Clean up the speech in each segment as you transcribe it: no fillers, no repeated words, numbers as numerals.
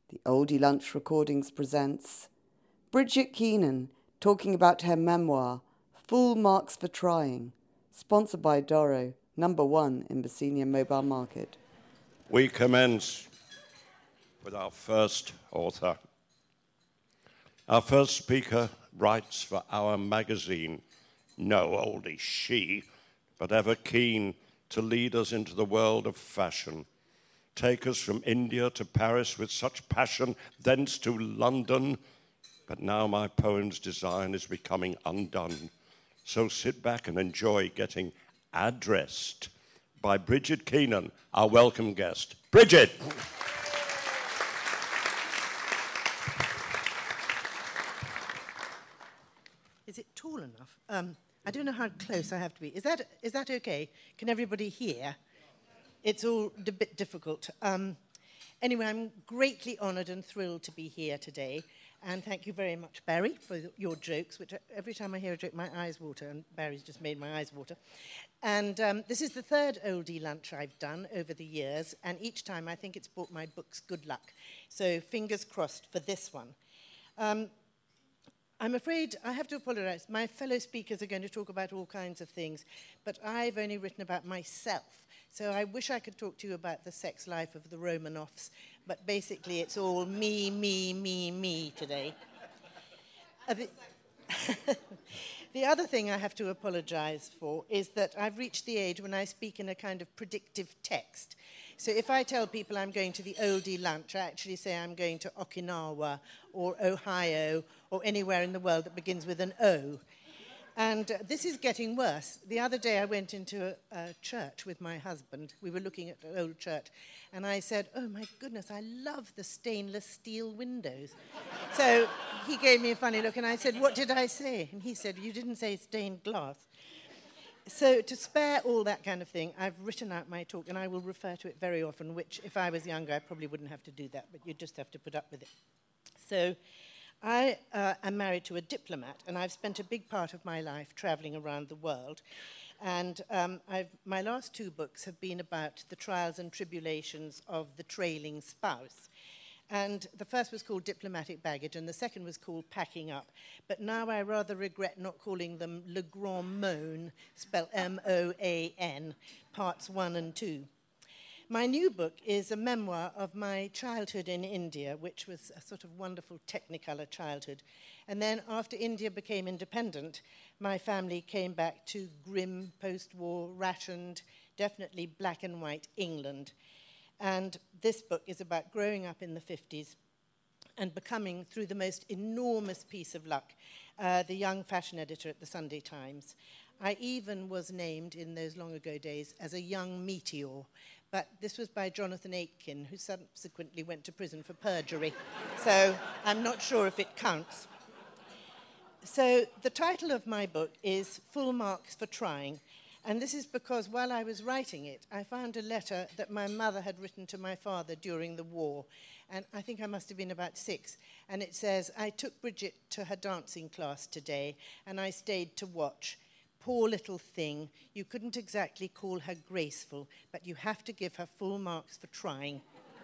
The Oldie Lunch Recordings presents Bridget Keenan talking about her memoir, Full Marks for Trying, sponsored by Doro, #1 in Bosnia Mobile Market. We commence with our first author. Our first speaker writes for our magazine, no oldie she, but ever keen to lead us into the world of fashion. Take us from India to Paris with such passion, thence to London. But now my poem's design is becoming undone. So sit back and enjoy getting addressed by Bridget Keenan, our welcome guest. Bridget! Is it tall enough? I don't know how close I have to be. Is that okay? Can everybody hear? It's all a bit difficult. Anyway, I'm greatly honoured and thrilled to be here today. And thank you very much, Barry, for your jokes, which every time I hear a joke, my eyes water, and Barry's just made my eyes water. And this is the third oldie lunch I've done over the years, and each time I think it's brought my books good luck. So fingers crossed for this one. I'm afraid I have to apologise. My fellow speakers are going to talk about all kinds of things, but I've only written about myself. So I wish I could talk to you about the sex life of the Romanovs, but basically it's all me, me, me, me today. The other thing I have to apologise for is that I've reached the age when I speak in a kind of predictive text. So if I tell people I'm going to the oldie lunch, I actually say I'm going to Okinawa or Ohio or anywhere in the world that begins with an O. And this is getting worse. The other day I went into a church with my husband. We were looking at an old church. And I said, oh my goodness, I love the stainless steel windows. So he gave me a funny look and I said, what did I say? And he said, you didn't say stained glass. So to spare all that kind of thing, I've written out my talk, and I will refer to it very often, which if I was younger, I probably wouldn't have to do that, but you just have to put up with it. So I am married to a diplomat, and I've spent a big part of my life traveling around the world. And my last two books have been about the trials and tribulations of the trailing spouse. And the first was called Diplomatic Baggage, and the second was called Packing Up. But now I rather regret not calling them Le Grand Moan, spelled M-O-A-N, parts 1 and 2. My new book is a memoir of my childhood in India, which was a sort of wonderful Technicolor childhood. And then after India became independent, my family came back to grim, post-war, rationed, definitely black and white England. And this book is about growing up in the 50s and becoming, through the most enormous piece of luck, the young fashion editor at the Sunday Times. I even was named in those long ago days as a young meteor, but this was by Jonathan Aitken, who subsequently went to prison for perjury. So I'm not sure if it counts. So the title of my book is Full Marks for Trying. And this is because while I was writing it, I found a letter that my mother had written to my father during the war. And I think I must have been about 6. And it says, I took Bridget to her dancing class today, and I stayed to watch. Poor little thing. You couldn't exactly call her graceful, but you have to give her full marks for trying.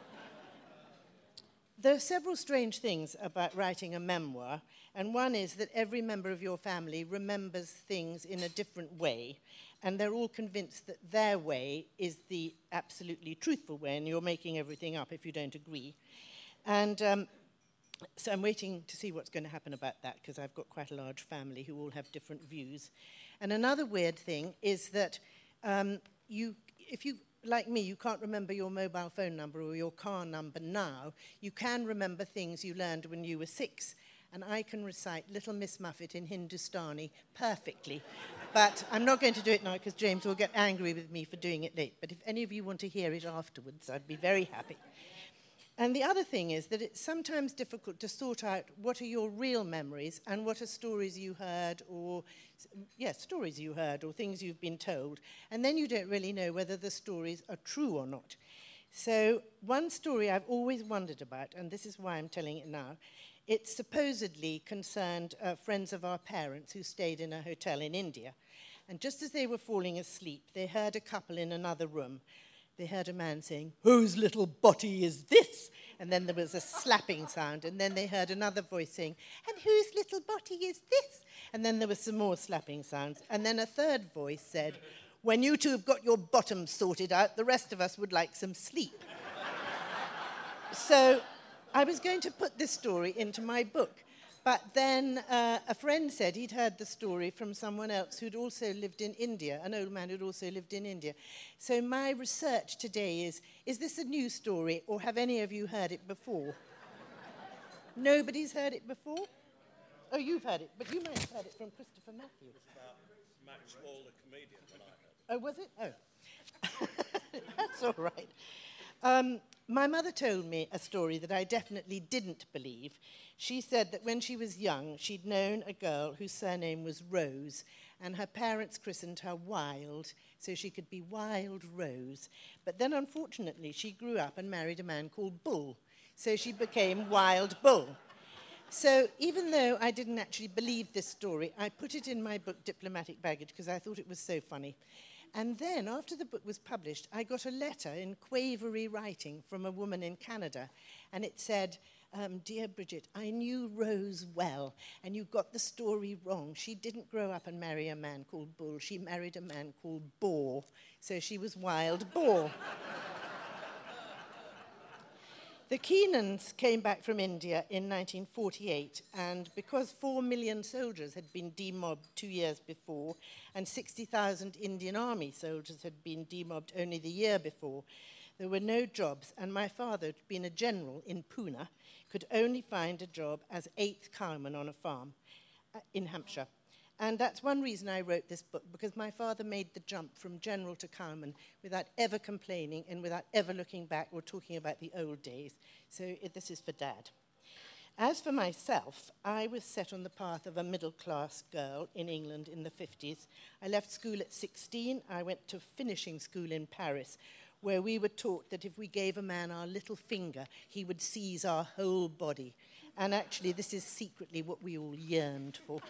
There are several strange things about writing a memoir, and one is that every member of your family remembers things in a different way, and they're all convinced that their way is the absolutely truthful way, and you're making everything up if you don't agree. And so I'm waiting to see what's going to happen about that, because I've got quite a large family who all have different views. And another weird thing is that if you, like me, you can't remember your mobile phone number or your car number now, you can remember things you learned when you were 6. And I can recite Little Miss Muffet in Hindustani perfectly. But I'm not going to do it now because James will get angry with me for doing it late. But if any of you want to hear it afterwards, I'd be very happy. And the other thing is that it's sometimes difficult to sort out what are your real memories and what are stories you heard or, stories you heard or things you've been told. And then you don't really know whether the stories are true or not. So one story I've always wondered about, and this is why I'm telling it now, it supposedly concerned friends of our parents who stayed in a hotel in India. And just as they were falling asleep, they heard a couple in another room. They heard a man saying, "Whose little body is this?" And then there was a slapping sound, and then they heard another voice saying, "And whose little body is this?" And then there were some more slapping sounds. And then a third voice said, "When you two have got your bottoms sorted out, the rest of us would like some sleep." So I was going to put this story into my book, but then a friend said he'd heard the story from someone else who'd also lived in India, an old man who'd also lived in India. So my research today is this a new story, or have any of you heard it before? Nobody's heard it before? Oh, you've heard it, but you might have heard it from Christopher Matthews. It was about Max Wall, the comedian, when I heard it. Oh, was it? Oh. That's all right. My mother told me a story that I definitely didn't believe. She said that when she was young, she'd known a girl whose surname was Rose, and her parents christened her Wild, so she could be Wild Rose. But then, unfortunately, she grew up and married a man called Bull, so she became Wild Bull. So even though I didn't actually believe this story, I put it in my book, Diplomatic Baggage, because I thought it was so funny. And then, after the book was published, I got a letter in quavery writing from a woman in Canada, and it said, "Dear Bridget, I knew Rose well, and you got the story wrong. She didn't grow up and marry a man called Bull. She married a man called Boar, so she was Wild Boar." The Keenans came back from India in 1948, and because 4 million soldiers had been demobbed 2 years before, and 60,000 Indian Army soldiers had been demobbed only the year before, there were no jobs, and my father, who'd been a general in Pune, could only find a job as 8th cowman on a farm in Hampshire. And that's one reason I wrote this book, because my father made the jump from general to cowman without ever complaining and without ever looking back or talking about the old days. So this is for Dad. As for myself, I was set on the path of a middle-class girl in England in the 50s. I left school at 16. I went to finishing school in Paris, where we were taught that if we gave a man our little finger, he would seize our whole body. And actually, this is secretly what we all yearned for.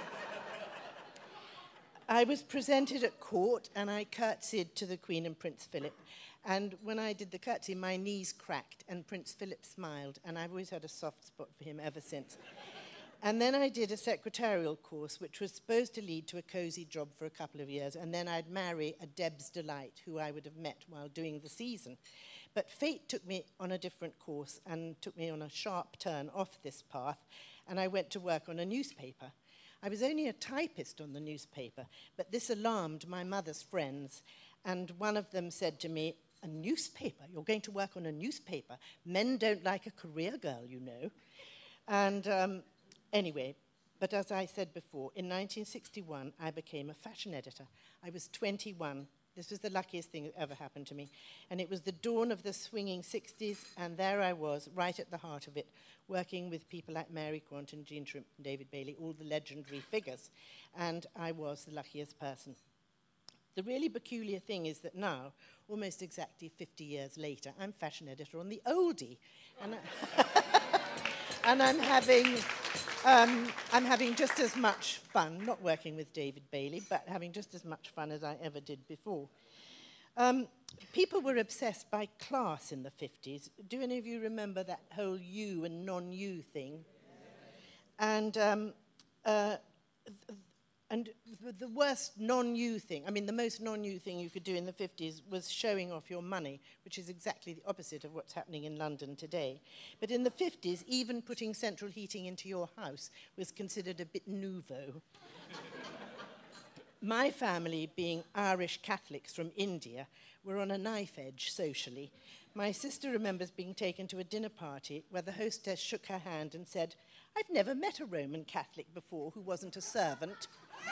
I was presented at court, and I curtsied to the Queen and Prince Philip. And when I did the curtsy, my knees cracked, and Prince Philip smiled, and I've always had a soft spot for him ever since. And then I did a secretarial course, which was supposed to lead to a cosy job for a couple of years, and then I'd marry a Deb's Delight, who I would have met while doing the season. But fate took me on a different course and took me on a sharp turn off this path, and I went to work on a newspaper. I was only a typist on the newspaper, but this alarmed my mother's friends, and one of them said to me, "A newspaper? You're going to work on a newspaper? Men don't like a career girl, you know." And anyway, but as I said before, in 1961, I became a fashion editor. I was 21. This was the luckiest thing that ever happened to me. And it was the dawn of the swinging 60s, and there I was, right at the heart of it, working with people like Mary Quant and Jean Shrimp and David Bailey, all the legendary figures. And I was the luckiest person. The really peculiar thing is that now, almost exactly 50 years later, I'm fashion editor on the Oldie. And I'm having just as much fun, not working with David Bailey, but having just as much fun as I ever did before. People were obsessed by class in the 50s. Do any of you remember that whole you and non-you thing? And the worst non-you thing, I mean, the most non-you thing you could do in the 50s was showing off your money, which is exactly the opposite of what's happening in London today. But in the 50s, even putting central heating into your house was considered a bit nouveau. My family, being Irish Catholics from India, were on a knife edge socially. My sister remembers being taken to a dinner party where the hostess shook her hand and said, "I've never met a Roman Catholic before who wasn't a servant."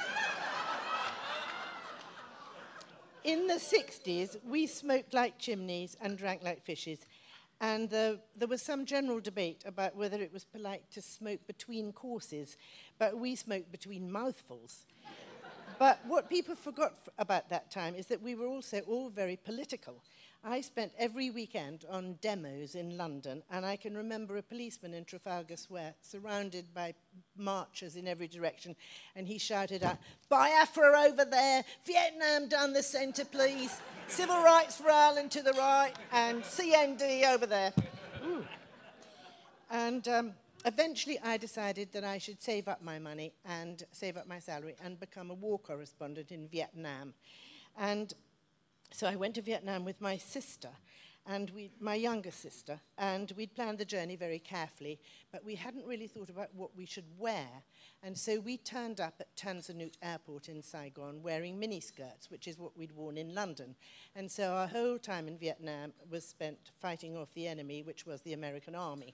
In the 60s, we smoked like chimneys and drank like fishes, and there was some general debate about whether it was polite to smoke between courses, but we smoked between mouthfuls. But what people forgot about that time is that we were also all very political. I spent every weekend on demos in London, and I can remember a policeman in Trafalgar Square surrounded by marchers in every direction, and he shouted out, "Biafra over there, Vietnam down the centre, please, civil rights for Ireland to the right, and CND over there." Ooh. And eventually I decided that I should save up my money and save up my salary and become a war correspondent in Vietnam. And so I went to Vietnam with my sister, and my younger sister, and we'd planned the journey very carefully, but we hadn't really thought about what we should wear. And so we turned up at Tan Son Nhut Airport in Saigon wearing miniskirts, which is what we'd worn in London. And so our whole time in Vietnam was spent fighting off the enemy, which was the American army.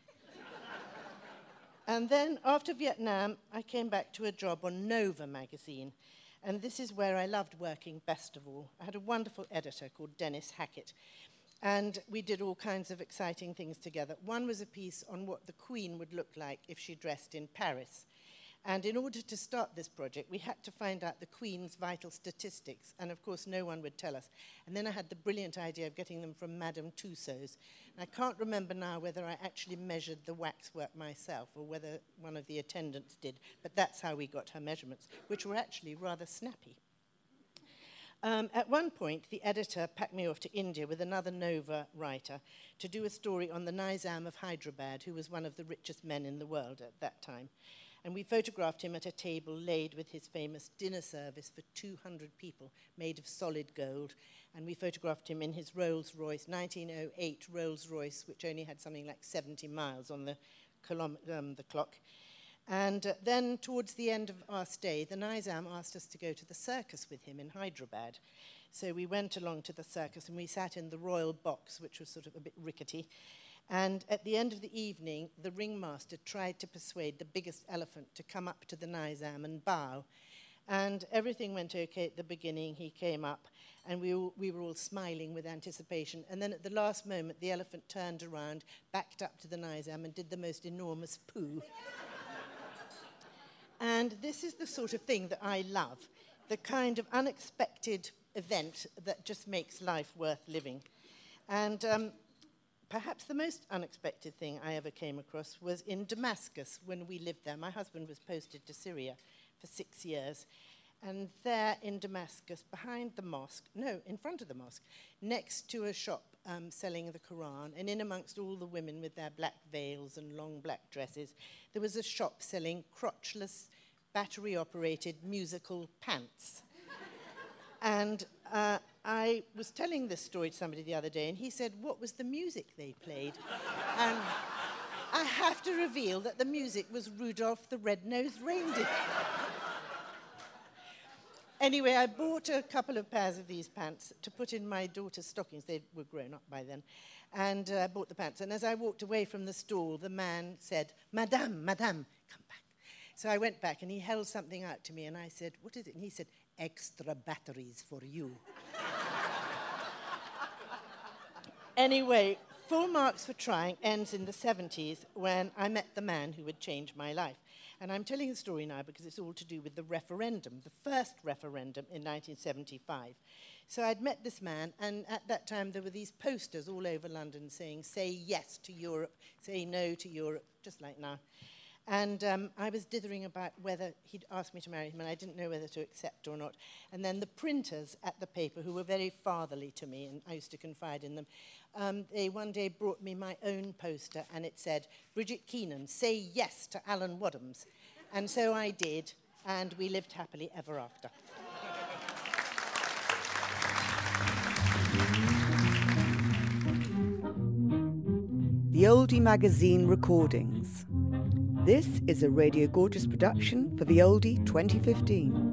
And then after Vietnam, I came back to a job on Nova magazine. And this is where I loved working best of all. I had a wonderful editor called Dennis Hackett. And we did all kinds of exciting things together. One was a piece on what the Queen would look like if she dressed in Paris. And in order to start this project, we had to find out the Queen's vital statistics. And of course, no one would tell us. And then I had the brilliant idea of getting them from Madame Tussauds. And I can't remember now whether I actually measured the waxwork myself or whether one of the attendants did. But that's how we got her measurements, which were actually rather snappy. At one point, the editor packed me off to India with another Nova writer to do a story on the Nizam of Hyderabad, who was one of the richest men in the world at that time. And we photographed him at a table laid with his famous dinner service for 200 people, made of solid gold. And we photographed him in his Rolls-Royce, 1908 Rolls-Royce, which only had something like 70 miles on the clock. And then towards the end of our stay, the Nizam asked us to go to the circus with him in Hyderabad. So we went along to the circus and we sat in the royal box, which was sort of a bit rickety. And at the end of the evening, the ringmaster tried to persuade the biggest elephant to come up to the Nizam and bow. And everything went okay at the beginning. He came up and we were all smiling with anticipation. And then at the last moment, the elephant turned around, backed up to the Nizam and did the most enormous poo. And this is the sort of thing that I love, the kind of unexpected event that just makes life worth living. And perhaps the most unexpected thing I ever came across was in Damascus when we lived there. My husband was posted to Syria for 6 years. And there in Damascus, behind the mosque, no, in front of the mosque, next to a shop selling the Quran, and in amongst all the women with their black veils and long black dresses, there was a shop selling crotchless, battery-operated musical pants. And I was telling this story to somebody the other day, and he said, what was the music they played? And I have to reveal that the music was Rudolph the Red-Nosed Reindeer. Anyway, I bought a couple of pairs of these pants to put in my daughter's stockings. They were grown up by then. And I bought the pants. And as I walked away from the stall, the man said, Madame, Madame, come back. So I went back, and he held something out to me, and I said, what is it? And he said, extra batteries for you. Anyway, Full Marks for Trying ends in the 70s when I met the man who would change my life. And I'm telling the story now because it's all to do with the referendum, the first referendum in 1975. So I'd met this man, and at that time there were these posters all over London saying, say yes to Europe, say no to Europe, just like now. And I was dithering about whether he'd asked me to marry him, and I didn't know whether to accept or not. And then the printers at the paper, who were very fatherly to me, and I used to confide in them, they one day brought me my own poster, and it said, Bridget Keenan, say yes to Alan Wadhams. And so I did, and we lived happily ever after. The Oldie Magazine Recordings. This is a Radio Gorgeous production for The Oldie 2015.